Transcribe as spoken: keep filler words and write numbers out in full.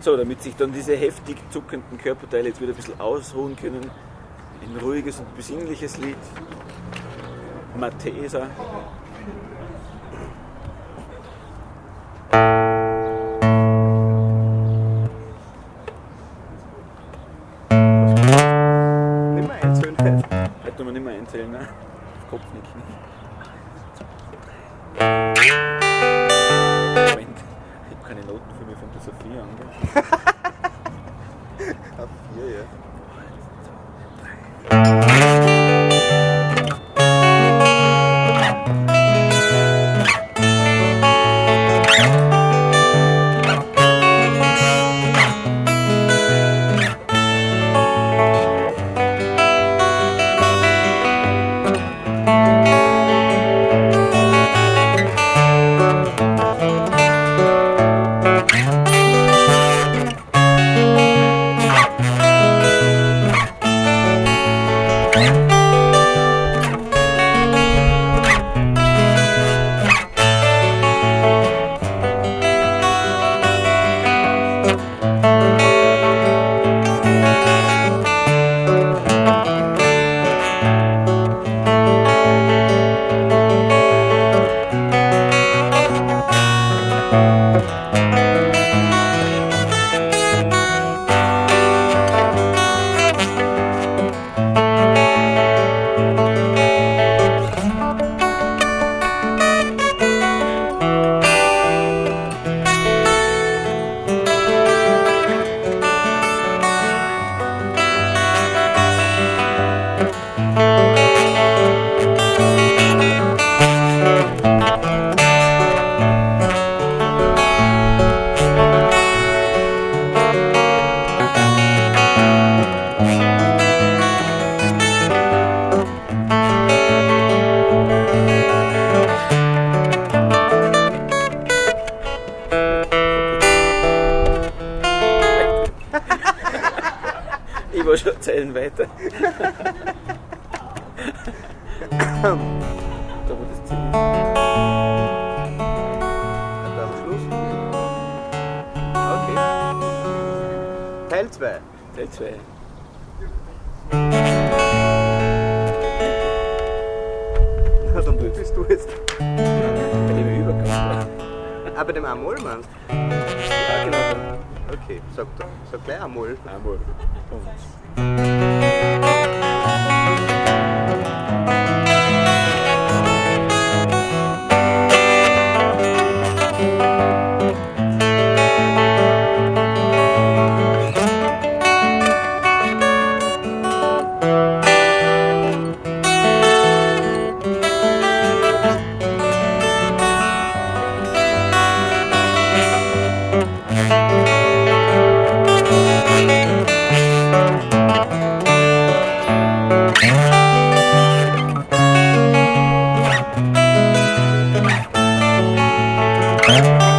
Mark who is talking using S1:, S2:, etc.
S1: So, damit sich dann diese heftig zuckenden Körperteile jetzt wieder ein bisschen ausruhen können. Ein ruhiges und besinnliches Lied. Matesa.
S2: Nicht mehr einzählen heute.
S1: Heute tun wir nicht mehr einzählen, ne? Kopfnicken. Moment, ich habe keine Noten für mich von der Sophie angehört.
S2: Auf vier, ja.
S1: Ich war schon Zeilen weiter. Da war das Ziel.
S2: Dann Schluss. Okay. Teil zwei.
S1: Teil zwei.
S2: Na, dann wo bist du jetzt?
S1: Bei dem Übergang war.
S2: Ah, bei dem Amol meinst du?
S1: Ja, genau.
S2: Okay, sag, doch, sag gleich Amol.
S1: Amor.
S3: Bye.